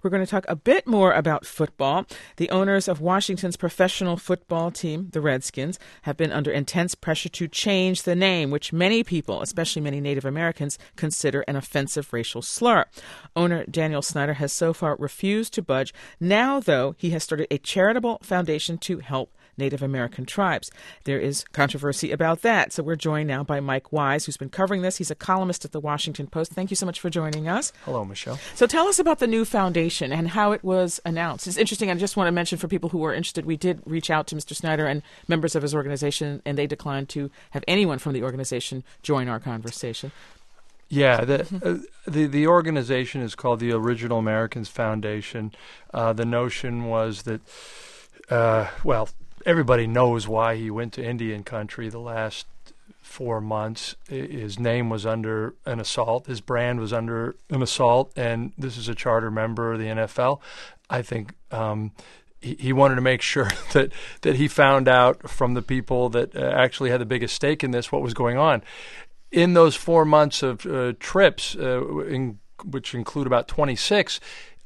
we're going to talk a bit more about football. The owners of Washington's professional football team, the Redskins, have been under intense pressure to change the name, which many people, especially many Native Americans, consider an offensive racial slur. Owner Daniel Snyder has so far refused to budge. Now, though, he has started a charitable foundation to help Native American tribes. There is controversy about that. So we're joined now by Mike Wise, who's been covering this. He's a columnist at the Washington Post. Thank you so much for joining us. Hello, Michelle. So tell us about the new foundation and how it was announced. It's interesting. I just want to mention for people who are interested, we did reach out to Mr. Snyder and members of his organization, and they declined to have anyone from the organization join our conversation. Yeah, the organization is called the Original Americans Foundation. The notion was that, everybody knows why he went to Indian country the last 4 months. His name was under an assault. His brand was under an assault, and this is a charter member of the NFL. I think he wanted to make sure that he found out from the people that actually had the biggest stake in this what was going on. In those 4 months of trips, which include about 26,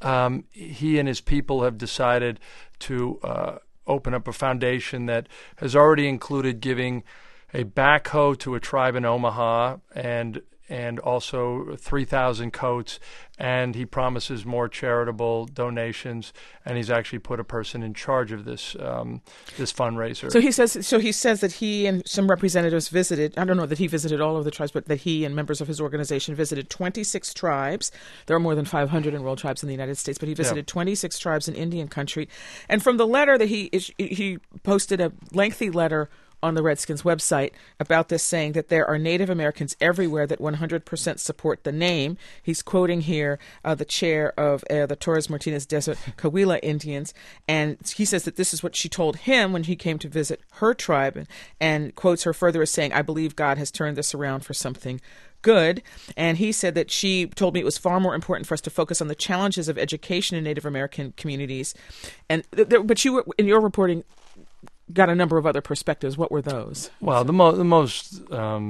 he and his people have decided to open up a foundation that has already included giving a backhoe to a tribe in Omaha and also 3,000 coats, and he promises more charitable donations, and he's actually put a person in charge of this fundraiser. So he says that he and some representatives visited, I don't know that he visited all of the tribes, but that he and members of his organization visited 26 tribes. There are more than 500 enrolled tribes in the United States, but he visited 26 tribes in Indian country. And from the letter that he posted a lengthy letter on the Redskins website about this, saying that there are Native Americans everywhere that 100% support the name. He's quoting here the chair of the Torres Martinez Desert Cahuilla Indians, and he says that this is what she told him when he came to visit her tribe, and quotes her further as saying, "I believe God has turned this around for something good." And he said that she told me it was far more important for us to focus on the challenges of education in Native American communities. And but you, in your reporting, got a number of other perspectives. What were those? Well, the most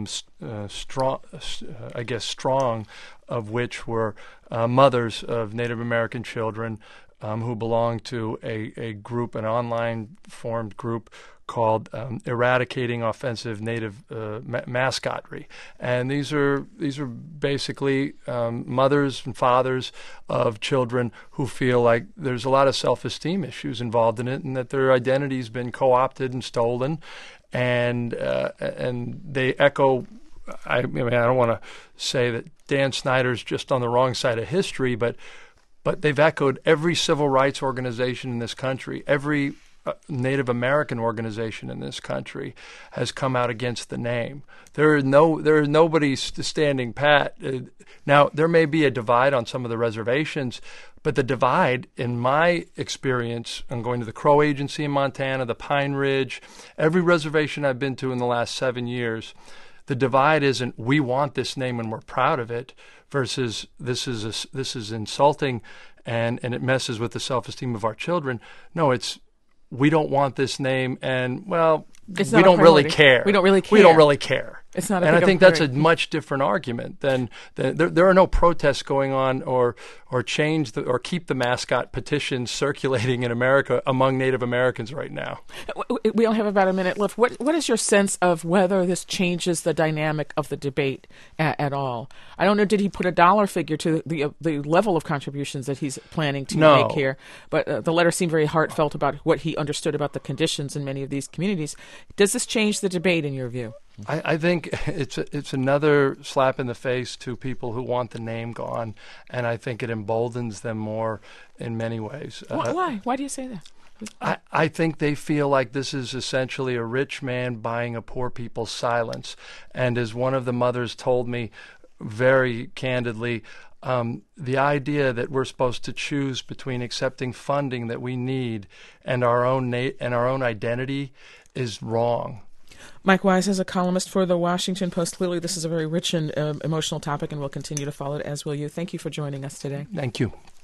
strong of which were mothers of Native American children who belong to a group, an online formed group called Eradicating Offensive Native Mascotry, and these are basically mothers and fathers of children who feel like there's a lot of self-esteem issues involved in it, and that their identity's been co-opted and stolen, and they echo. I mean, I don't want to say that Dan Snyder's just on the wrong side of history, but they've echoed every civil rights organization in this country, every Native American organization in this country has come out against the name. There is nobody standing pat. Now, there may be a divide on some of the reservations, but the divide, in my experience, I'm going to the Crow Agency in Montana, the Pine Ridge, every reservation I've been to in the last 7 years, the divide isn't we want this name and we're proud of it versus this is insulting and it messes with the self-esteem of our children. No, it's we don't want this name, and, we don't really care. We don't really care. We don't really care. It's not. And I think that's a much different argument than there are no protests going on or keep the mascot petitions circulating in America among Native Americans right now. We only have about a minute left. What is your sense of whether this changes the dynamic of the debate at all? I don't know. Did he put a dollar figure to the level of contributions that he's planning to make here? But the letter seemed very heartfelt about what he understood about the conditions in many of these communities. Does this change the debate in your view? I think it's another slap in the face to people who want the name gone, and I think it emboldens them more in many ways. Why? Why do you say that? I think they feel like this is essentially a rich man buying a poor people's silence. And as one of the mothers told me very candidly, the idea that we're supposed to choose between accepting funding that we need and our own identity is wrong. Mike Wise is a columnist for the Washington Post. Clearly, this is a very rich and emotional topic, and we'll continue to follow it, as will you. Thank you for joining us today. Thank you.